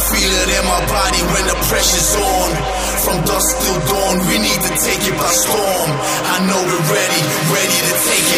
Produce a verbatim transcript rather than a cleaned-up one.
feel it in my body when the pressure's on. From dusk till dawn, we need to take it by storm. I know we're ready, ready to take it